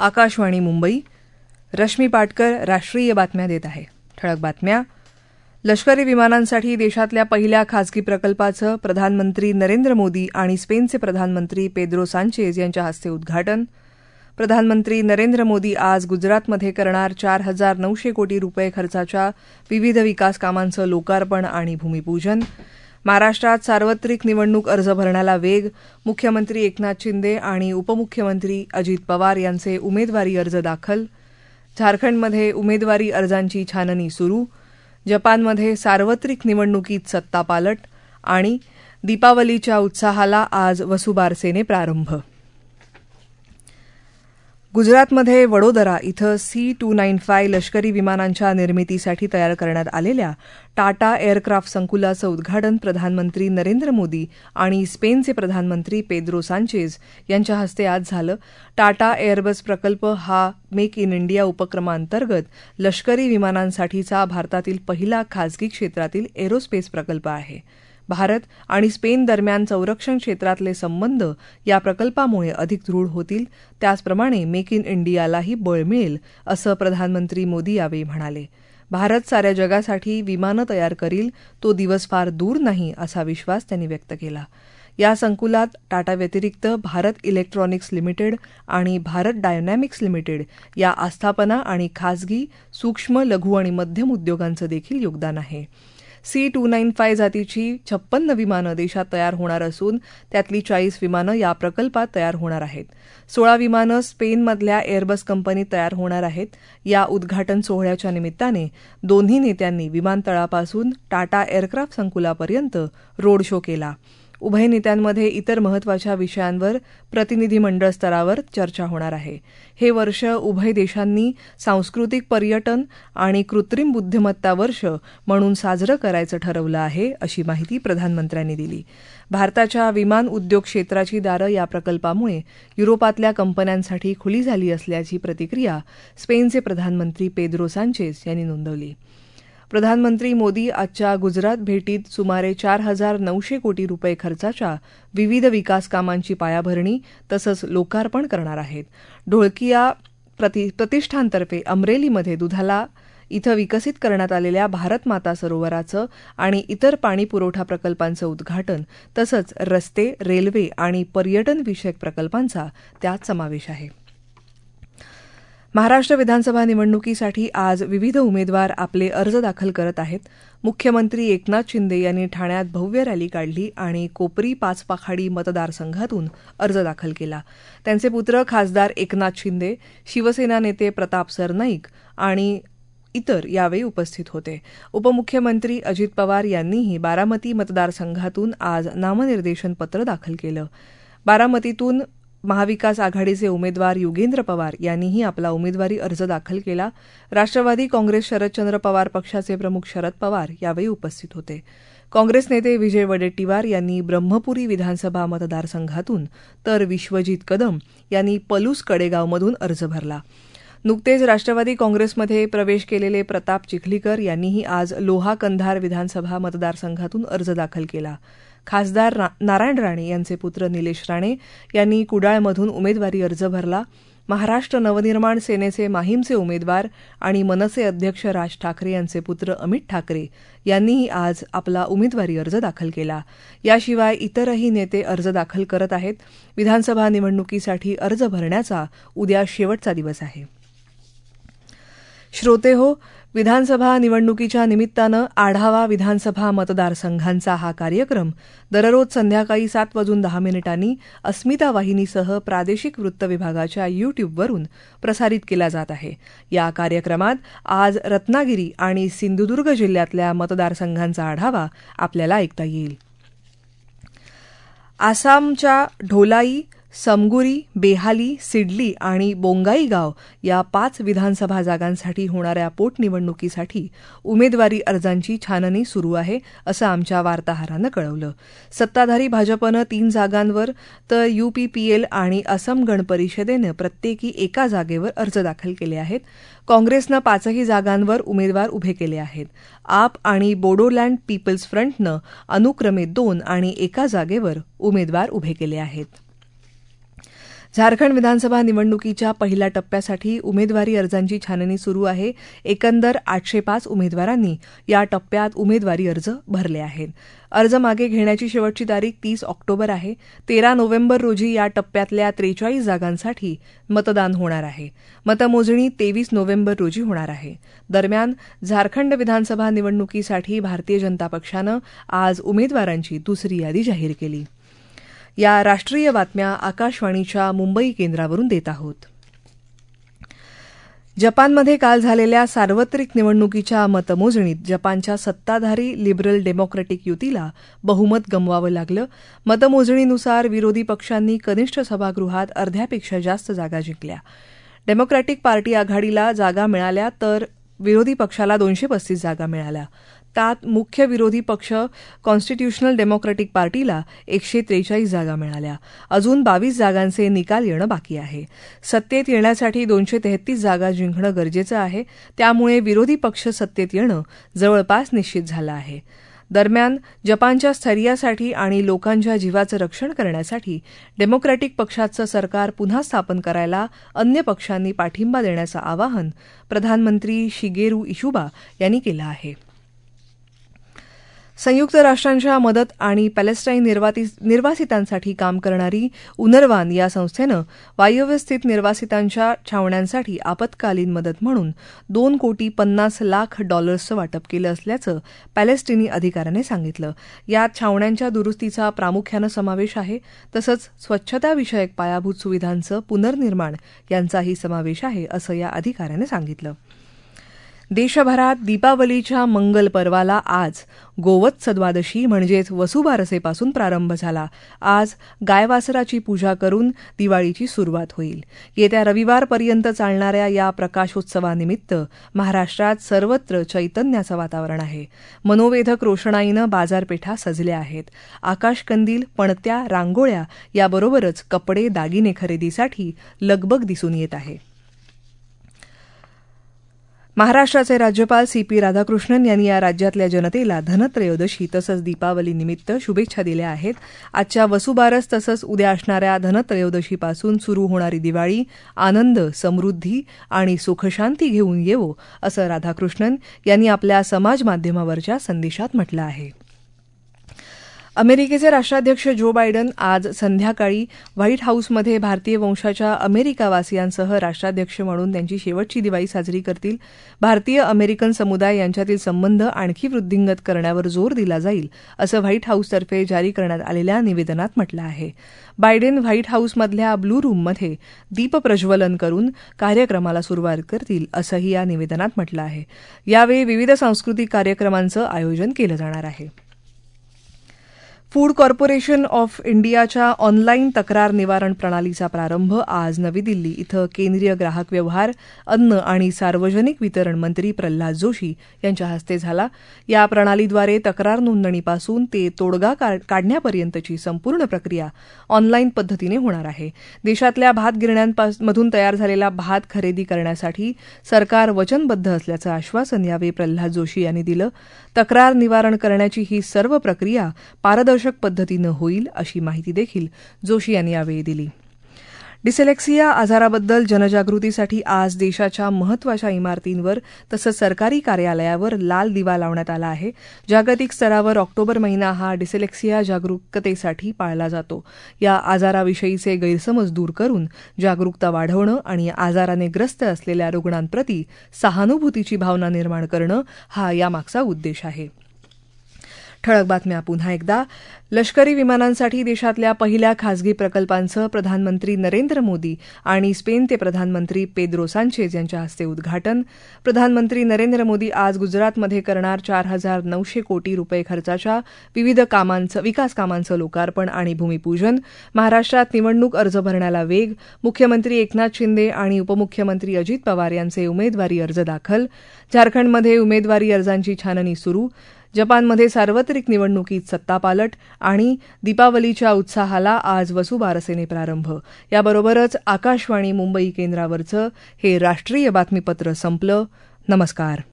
आकाशवाणी मुंबई. रश्मी पाटकर राष्ट्रीय बातम्या देत आहे. ठळक बातम्या. लष्करी विमानांसाठी देशातल्या पहिल्या खासगी प्रकल्पाचं प्रधानमंत्री नरेंद्र मोदी आणि स्पेनचे प्रधानमंत्री पेद्रो सांचेज यांच्या हस्ते उद्घाटन. प्रधानमंत्री नरेंद्र मोदी आज गुजरातमध्ये करणार 4,900 कोटी रुपये खर्चाच्या विविध विकास कामांचं लोकार्पण आणि भूमिपूजन. महाराष्ट्रात सार्वत्रिक निवडणूक अर्ज भरण्याला वेग. मुख्यमंत्री एकनाथ शिंदे आणि उपमुख्यमंत्री अजित पवार यांचे उमेदवारी अर्ज दाखल. झारखंडमध्ये उमेदवारी अर्जांची छाननी सुरू. जपानमध्ये सार्वत्रिक निवडणुकीत सत्तापालट. आणि दीपावलीच्या उत्साहाला आज वसुबारसेने प्रारंभ. गुजरातमध्ये वडोदरा इथं C-295 लष्करी विमानांच्या निर्मितीसाठी तयार करण्यात आलेल्या टाटा एअरक्राफ्ट संकुलाचं उद्घाटन प्रधानमंत्री नरेंद्र मोदी आणि स्पेनचे प्रधानमंत्री पेद्रो सांचेज यांच्या हस्ते आज झालं. टाटा एअरबस प्रकल्प हा मेक इन इंडिया उपक्रमांतर्गत लष्करी विमानांसाठीचा भारतातील पहिला खासगी क्षेत्रातील एरोस्पेस प्रकल्प आहे. भारत आणि स्पेन दरम्यान संरक्षण क्षेत्रातले संबंध या प्रकल्पामुळे अधिक दृढ होतील. त्याचप्रमाणे मेक इन इंडियालाही बळ मिळेल असं प्रधानमंत्री मोदी यावेळी म्हणाले. भारत साऱ्या जगासाठी विमानं तयार करील, तो दिवस फार दूर नाही असा विश्वास त्यांनी व्यक्त केला. या संकुलात टाटा व्यतिरिक्त भारत इलेक्ट्रॉनिक्स लिमिटेड आणि भारत डायनॅमिक्स लिमिटेड या आस्थापना आणि खासगी सूक्ष्म लघु आणि मध्यम उद्योगांचं देखील योगदान आहे. C-295 जातीची 56 विमानं देशात तयार होणार असून त्यातली 40 विमानं या प्रकल्पात तयार होणार आहेत. 16 विमानं स्पेनमधल्या एअरबस कंपनीत तयार होणार आहेत. या उद्घाटन सोहळ्याच्या निमित्ताने दोन्ही नेत्यांनी विमानतळापासून टाटा एअरक्राफ्ट संकुलापर्यंत रोड शो केला. उभय नेत्यांमध्ये इतर महत्त्वाच्या विषयांवर प्रतिनिधीमंडळ स्तरावर चर्चा होणार आहे. हे वर्ष उभय देशांनी सांस्कृतिक पर्यटन आणि कृत्रिम बुद्धिमत्ता वर्ष म्हणून साजरं करायचं ठरवलं आहे, अशी माहिती प्रधानमंत्र्यांनी दिली. भारताच्या विमान उद्योग क्षेत्राची दारं या प्रकल्पामुळे युरोपातल्या कंपन्यांसाठी खुली झाली असल्याची प्रतिक्रिया स्पेनचे प्रधानमंत्री पेद्रो सांचेज यांनी नोंदवली. प्रधानमंत्री मोदी आजच्या गुजरात भेटीत सुमारे 4,900 कोटी रुपये खर्चाच्या विविध विकास कामांची पायाभरणी तसंच लोकार्पण करणार आहेत. ढोळकिया प्रतिष्ठानतर्फे अमरेलीमध्ये दुधाला इथं विकसित करण्यात आलेल्या भारत माता सरोवराचं आणि इतर पाणी पुरवठा प्रकल्पांचं उद्घाटन तसंच रस्ते, रेल्वे आणि पर्यटन विषयक प्रकल्पांचा त्यात समावेश आहे. महाराष्ट्र विधानसभा निवडणुकीसाठी आज विविध उमेदवार आपले अर्ज दाखल करत आहेत. मुख्यमंत्री एकनाथ शिंदे यांनी ठाण्यात भव्य रॅली काढली आणि कोपरी पाचपाखाडी मतदारसंघातून अर्ज दाखल केला. त्यांचे पुत्र खासदार एकनाथ शिंदे, शिवसेना नेते प्रताप सरनाईक आणि इतर यावेळी उपस्थित होते. उपमुख्यमंत्री अजित पवार यांनीही बारामती मतदारसंघातून आज नामनिर्देशन पत्र दाखल केलं. बारामतीतून महाविकास आघाडीचे उमेदवार युगेंद्र पवार यांनीही आपला उमेदवारी अर्ज दाखल केला. राष्ट्रवादी काँग्रेस शरदचंद्र पवार पक्षाचे प्रमुख शरद पवार यावेळी उपस्थित होते. काँग्रेस नेते विजय वडेट्टीवार यांनी ब्रह्मपुरी विधानसभा मतदारसंघातून तर विश्वजित कदम यांनी पलूस कडेगावमधून अर्ज भरला. नुकतेच राष्ट्रवादी काँग्रेसमध्ये प्रवेश केलेले प्रताप चिखलीकर यांनीही आज लोहा कंधार विधानसभा मतदारसंघातून अर्ज दाखल केला. खासदार नारायण राणे यांचे पुत्र निलेश राणे यांनी कुडाळमधून उमेदवारी अर्ज भरला. महाराष्ट्र नवनिर्माण सेनेचे माहीमचे उमेदवार आणि मनसे अध्यक्ष राज ठाकरे यांचे पुत्र अमित ठाकरे यांनीही आज आपला उमेदवारी अर्ज दाखल केला. याशिवाय इतरही नेते अर्ज दाखल करत आहेत. विधानसभा निवडणुकीसाठी अर्ज भरण्याचा उद्या शेवटचा दिवस आहे. श्रोतेहो, विधानसभा निवडणुकीच्या निमित्तानं आढावा विधानसभा मतदारसंघांचा हा कार्यक्रम दररोज संध्याकाळी 7:10 अस्मिता वाहिनीसह प्रादेशिक वृत्त विभागाच्या यूट्यूबवरून प्रसारित केला जात आहे. या कार्यक्रमात आज रत्नागिरी आणि सिंधुदुर्ग जिल्ह्यातल्या मतदारसंघांचा आढावा आपल्याला ऐकता येईल. आसामच्या ढोलाई, समगुरी, बेहाली, सिडली आणि बोंगाईगाव या 5 विधानसभा जागांसाठी होणाऱ्या पोटनिवडणुकीसाठी उमेदवारी अर्जांची छाननी सुरू आहे, असं आमच्या वार्ताहरानं कळवलं. सत्ताधारी भाजपनं 3 जागांवर तर UPPL आणि असम गण परिषदेनं प्रत्येकी एका जागेवर अर्ज दाखल केले आहेत. काँग्रेसनं 5ही जागांवर उमेदवार उभे केले आहेत. आप आणि बोडोलँड पीपल्स फ्रंटनं अनुक्रमे 2 आणि एका जागेवर उमेदवार उभे केले आहेत. झारखंड विधानसभा निवडणुकीच्या पहिल्या टप्प्यासाठी उमेदवारी अर्जांची छाननी सुरू आहे. एकंदर 805 उमेदवारांनी या टप्प्यात उमेदवारी अर्ज भरले आहेत. अर्ज मागे घेण्याची शेवटची तारीख 30 ऑक्टोबर आहे. 13 नोव्हेंबर रोजी या टप्प्यातल्या 43 जागांसाठी मतदान होणार आहे. मतमोजणी 23 नोव्हेंबर रोजी होणार आहे. दरम्यान झारखंड विधानसभा निवडणुकीसाठी भारतीय जनता पक्षानं आज उमेदवारांची दुसरी यादी जाहीर केली. या राष्ट्रीय बातम्या आकाशवाणीच्या मुंबई केंद्रावरून देत आहोत. जपानमध्ये काल झालेल्या सार्वत्रिक निवडणुकीच्या मतमोजणीत जपानच्या सत्ताधारी लिबरल डेमोक्रॅटिक युतीला बहुमत गमवावं लागलं. मतमोजणीनुसार विरोधी पक्षांनी कनिष्ठ सभागृहात अर्ध्यापेक्षा जास्त जागा जिंकल्या. डेमोक्रॅटिक पार्टी आघाडीला जागा मिळाल्या तर विरोधी पक्षाला 235 जागा मिळाल्या. त्यात मुख्य विरोधी पक्ष कॉन्स्टिट्यूशनल डेमोक्रॅटिक पार्टीला 143 जागा मिळाल्या. अजून 22 जागांचे निकाल येणं बाकी आहे. सत्तेत येण्यासाठी 233 जागा जिंकणं गरजेचं आहे. त्यामुळे विरोधी पक्ष सत्तेत येणं जवळपास निश्चित झालं आहे. दरम्यान जपानच्या स्थैर्यासाठी आणि लोकांच्या जीवाचं रक्षण करण्यासाठी डेमोक्रॅटिक पक्षाचं सरकार पुन्हा स्थापन करायला अन्य पक्षांनी पाठिंबा देण्याचं आवाहन प्रधानमंत्री शिगेरू इशुबा यांनी केलं आहे. संयुक्त राष्ट्रांच्या मदत आणि पॅलेस्टाईन निर्वासितांसाठी काम करणारी उनरवान या संस्थेनं वायव्यस्थित निर्वासितांच्या छावण्यांसाठी आपत्कालीन मदत म्हणून $2,50,00,000 वाटप केलं असल्याचं पॅलेस्टिनी अधिकाऱ्याने सांगितलं. यात छावण्यांच्या दुरुस्तीचा प्रामुख्यानं समावेश आहे. तसंच स्वच्छताविषयक पायाभूत सुविधांचं पुनर्निर्माण यांचाही समावेश आहे असं या अधिकाऱ्याने सांगितलं. देशभरात दीपावलीच्या मंगल पर्वाला आज गोवत्स द्वादशी म्हणजेच वसुबारसेपासून प्रारंभ झाला. आज गायवासराची पूजा करून दिवाळीची सुरुवात होईल. येत्या रविवारपर्यंत चालणाऱ्या या प्रकाशोत्सवानिमित्त महाराष्ट्रात सर्वत्र चैतन्याचं वातावरण आहे. मनोवेधक रोषणाईनं बाजारपेठा सजल्या आहेत. आकाशकंदील, पणत्या, रांगोळ्या याबरोबरच कपडे, दागिने खरेदीसाठी लगबग दिसून येत आहे. महाराष्ट्राचे राज्यपाल CP राधाकृष्णन यांनी या राज्यातल्या जनतेला धनत्रयोदशी तसंच दीपावलीनिमित्त शुभेच्छा दिल्या आहेत. आजच्या वसुबारस तसंच उद्या असणाऱ्या धनत्रयोदशीपासून सुरू होणारी दिवाळी आनंद, समृद्धी आणि सुखशांती घेऊन येवो असं राधाकृष्णन यांनी आपल्या समाजमाध्यमावरच्या संदेशात म्हटलं आहे. अमेरिकेचे राष्ट्राध्यक्ष जो बायडन आज संध्याकाळी व्हाईट हाऊसमध्ये भारतीय वंशाच्या अमेरिकावासियांसह राष्ट्राध्यक्ष म्हणून त्यांची शेवटची दिवाळी साजरी करतील. भारतीय अमेरिकन समुदाय यांच्यातील संबंध आणखी वृद्धिंगत करण्यावर जोर दिला जाईल असं व्हाईट हाऊसतर्फे जारी करण्यात आलेल्या निवेदनात म्हटलं आहे. बायडेन व्हाईट हाऊसमधल्या ब्लू रूममध्ये दीपप्रज्वलन करून कार्यक्रमाला सुरुवात करतील असंही या निवेदनात म्हटलं आहे. यावेळी विविध सांस्कृतिक कार्यक्रमांचं आयोजन केलं जाणार आहे. फूड कॉर्पोरेशन ऑफ इंडियाच्या ऑनलाईन तक्रार निवारण प्रणालीचा प्रारंभ आज नवी दिल्ली इथं केंद्रीय ग्राहक व्यवहार, अन्न आणि सार्वजनिक वितरण मंत्री प्रल्हाद जोशी यांच्या हस्ते झाला. या प्रणालीद्वारे तक्रार नोंदणीपासून ते तोडगा काढण्यापर्यंतची संपूर्ण प्रक्रिया ऑनलाईन पद्धतीने होणार आहे. देशातल्या भात गिरण्यांमधून तयार झालेला भात खरेदी करण्यासाठी सरकार वचनबद्ध असल्याचं आश्वासन यावेळी प्रल्हाद जोशी यांनी दिलं. तक्रार निवारण करण्याची ही सर्व प्रक्रिया पारदर्शक पद्धतीनं होईल अशी माहिती देखील जोशी यांनी यावेळी दिली. डिसेलेक्सिया आजाराबद्दल जनजागृतीसाठी आज देशाच्या महत्त्वाच्या इमारतींवर तसंच सरकारी कार्यालयावर लाल दिवा लावण्यात आला आहे. जागतिक स्तरावर ऑक्टोबर महिना हा डिसेलेक्सिया जागरूकतेसाठी पाळला जातो. या आजाराविषयीचे गैरसमज दूर करून जागरूकता वाढवणं आणि आजाराने ग्रस्त असलेल्या रुग्णांप्रती सहानुभूतीची भावना निर्माण करणं हा यामागचा उद्देश आहे. ठळक बातम्या पुन्हा एकदा. लष्करी विमानांसाठी देशातल्या पहिल्या खासगी प्रकल्पांचं प्रधानमंत्री नरेंद्र मोदी आणि स्पेनचे प्रधानमंत्री पेद्रो सांचेज यांच्या हस्ते उद्घाटन. प्रधानमंत्री नरेंद्र मोदी आज गुजरातमध्ये करणार 4,900 कोटी रुपये खर्चाच्या विविध विकास कामांचं लोकार्पण आणि भूमिपूजन. महाराष्ट्रात निवडणूक अर्ज भरण्याला वेग. मुख्यमंत्री एकनाथ शिंदे आणि उपमुख्यमंत्री अजित पवार यांचे उमेदवारी अर्ज दाखल. झारखंडमध्ये उमेदवारी अर्जांची छाननी सुरू. जपानमध्ये सार्वत्रिक निवडणुकीत सत्तापालट आणि दीपावलीच्या उत्साहाला आज वसुबारसेने प्रारंभ. याबरोबरच आकाशवाणी मुंबई केंद्रावरचं हे राष्ट्रीय बातमीपत्र संपलं. नमस्कार.